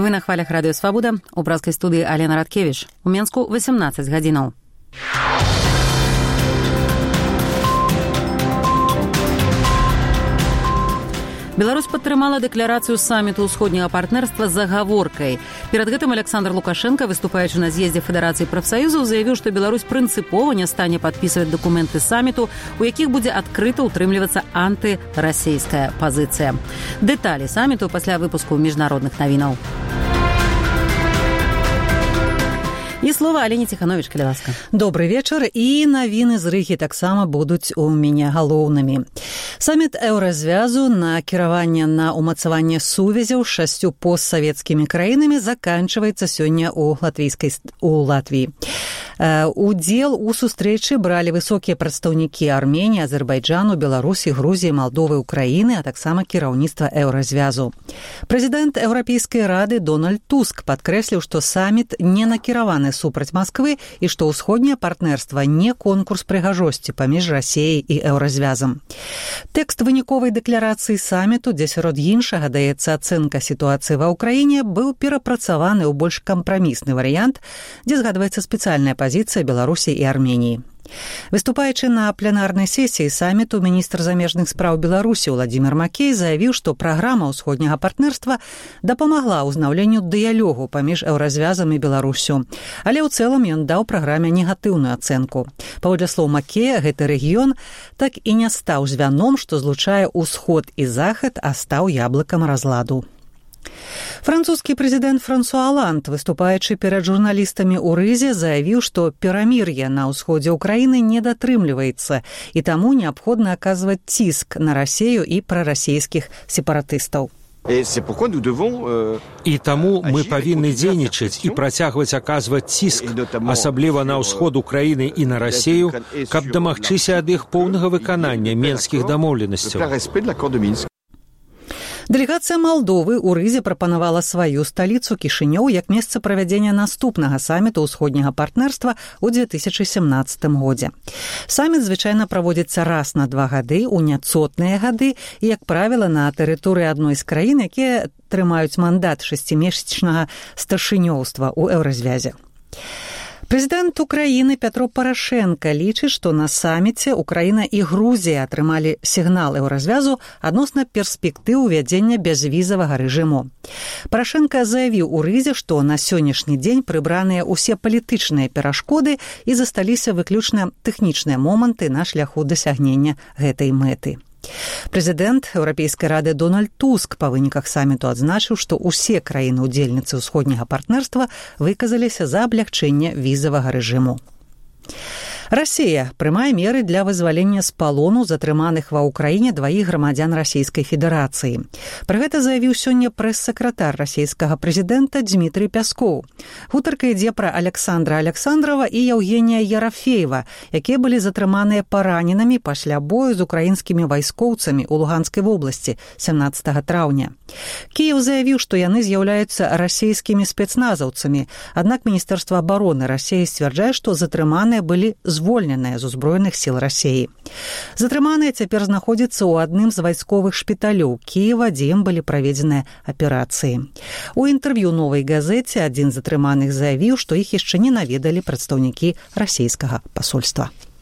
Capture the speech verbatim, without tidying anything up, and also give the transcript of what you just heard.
Вы на хвалях Радыё Свабода. У брацкай студыі Алена Радкевіч. У Менску восемнадцать гадзінаў. Беларусь падтрымала дэкларацыю саміту ўсходняга партнерства з загаворкай. Перад гэтым Александр Лукашенко, выступаючы на з'ездзе Федэрацыі прафсаюзаў, заявіў, што Беларусь прынцыпова не стане падпісваць дакументы саміту, у якіх будзе адкрыта ўтрымлівацца антырасійская пазіцыя. Дэталі саміту пасля выпуску міжнародных навінаў. І слова Алене Ціхановіч, калі ласка. Добры вечар, і навіны з Рыгі таксама будуць у мяне галоўнымі. Саміт Еўразвязу на кіраванне на ўмацаванне сувязяў з шасцю постсавецкімі краінамі заканчваецца сёння ў латвійскай у Латвіі. Удзел у сустрэчы бралі высокія прадстаўнікі Арменіі, Азербайджану, Беларусі, Грузіі, Малдовы, Украіны, а таксама кіраўніцтва Еўразвязу. Прэзідэнт Еўрапейскай рады Дональд Туск падкрэсліў, што саміт не накіраваны супраць Масквы і што ўсходняе партнерства не конкурс прыгажосці паміж Расіяй і Еўразвязам. Тэкст выніковай дэкларацыі саміту, дзе сярод іншага даецца ацэнка сітуацыі ва ўкраіне, быў перапрацаваны ў больш кампрамісны варыянт, дзе згадваецца спецыяльная пазіцыя Беларусі і Арменіі. Выступаючы на пленарнай сесіі саміту, міністр замежных спраў Беларусі Владзімір Макей заявіў, што праграма ўсходняга партнерства дапамагла ўзнаўленню дыялогу паміж Еўразвязам і Беларусю. Але ў цэлым ён даў праграме негатыўную ацэнку. Паводле слоў Макея, гэты рэгіён так і не стаў звяном, што злучае ўсход і захад, а стаў яблыкам разладу. Французскі прэзідэнт Франсуа Оланд, выступаючы перад журналістамі ў Рызе, заявіў, што перамір'е на ўсходзе ўкраіны не датрымліваецца, і таму неабходна аказваць ціск на Расію і прарасійскіх сепаратыстаў. І таму мы павінны дзейнічаць і працягваць аказваць ціск, асабліва на ўсход Украіны і на Расію, каб дамагчыся ад іх поўнага выканання менскіх дамоўленасцяў. Дэлегацыя Малдовы ў Рызе прапанавала сваю сталіцу Кішынёў як месца правядзення наступнага саміту ўсходняга партнерства ў две тысячы сямнаццатым годзе. Саміт звычайна праводзіцца раз на два гады ў няцотныя гады і, як правіла, на тэрыторыі адной з краін, якія трымаюць мандат шасцімесячнага старшынёўства ў Еўразвязе. Прэзідэнт Украіны Пятро Парашенка лічыць, што на саміце Украіна і Грузія атрымалі сігнал Еўразвязу адносна перспектыў увядзення бязвізавага рэжыму. Парашенка заявіў у Рызе, што на сённяшні дзень прыбраныя ўсе палітычныя перашкоды і засталіся выключна тэхнічныя моманты на шляху дасягнення гэтай мэты. Прэзідэнт Еўрапейскай рады Дональд Туск па выніках саміту адзначыў, што ўсе краіны-удзельніцы ўсходняга партнерства выказаліся за аблягчэнне візавага рэжыму. Расія прымае меры для вызвалення з палону затрыманых ва ўкраіне дваіх грамадзян Расійскай Федэрацыі. Пра гэта заявіў сёння прэс-сакратар расійскага прэзідэнта Дмітрый Пяскоў. Гутарка ідзе пра Александра Александрова і Евгенія Ерафеева, якія былі затрыманыя параненымі пасля бою з украінскімі вайскоўцамі ў Луганскай вобласці сямнаццатага траўня. Кіеў заявіў, што яны з'яўляюцца расійскімі спецназаўцамі, аднак Міністэрства абароны Расіі сцвярджае, што затрыманыя былі звольненыя з узброеных сіл Расіі. Затрыманыя цяпер знаходзяцца ў адным з вайсковых шпіталёў Кіева, дзе ім былі праведзеныя аперацыі. У інтэрв'ю «Новай газеце» адзін з затрыманых заявіў, што іх яшчэ не наведалі прадстаўнікі расійскага пасольства.